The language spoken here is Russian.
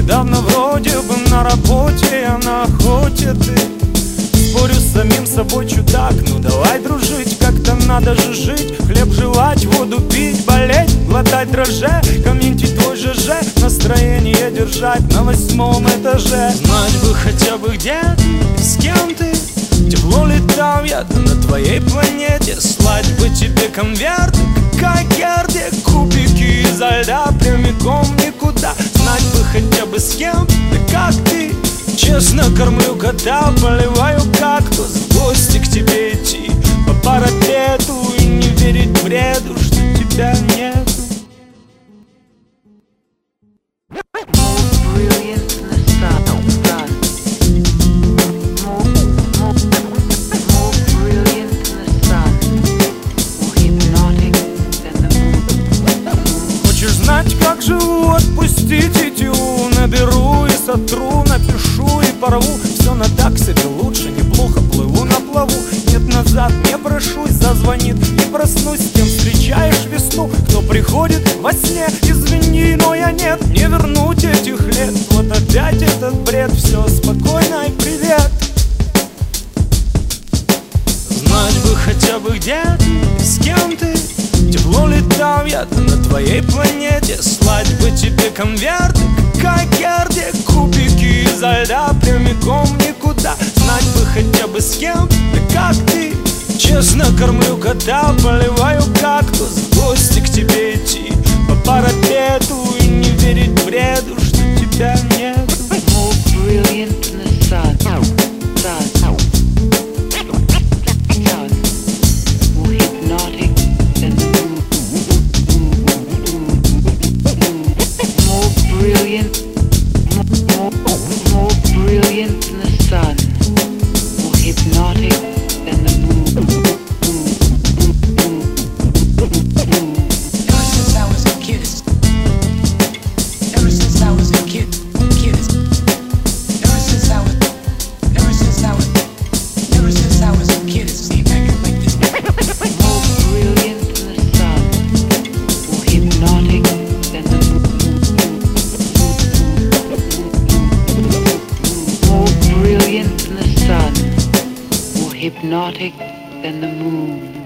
Недавно вроде бы на работе, я на охоте, ты. Спорю с самим собой, чудак, ну давай дружить, как-то надо же жить. Хлеб жевать, воду пить, болеть, глотать дрожжи, комментить твой ЖЖ, настроение держать на 8-м этаже. Знать бы хотя бы где ты, с кем ты, тепло ли там, я-то на твоей планете. Слать бы тебе конверты, как Герде, кубики изо льда, прямиком никуда. Знать бы хотя бы с кем, да как ты. Честно кормлю кота, поливаю кактус, в гости к тебе идти по парапету и не верить бреду, что тебя нету. Хочешь знать, как живу? Отпусти тетиву, наберу и сотру, напишу и порву. Все на так себе лучше, неплохо плыву на плаву. Нет, назад не прошусь, зазвонит и проснусь. С кем встречаешь весну, кто приходит во сне. Извини, но я нет, не вернуть этих лет. Вот опять этот бред, все спокойно и привет. Знать бы хотя бы где ты, с кем ты, тепло ли там, я-то на твоей планете. Слать бы тебе конверты, как Герде, кубики изо льда, прямиком никуда. Знать бы хотя бы с кем, да как ты. Честно кормлю кота, поливаю кактус, в гости к тебе идти по парапету и не верить бреду, что тебя нету. Hypnotic than the moon.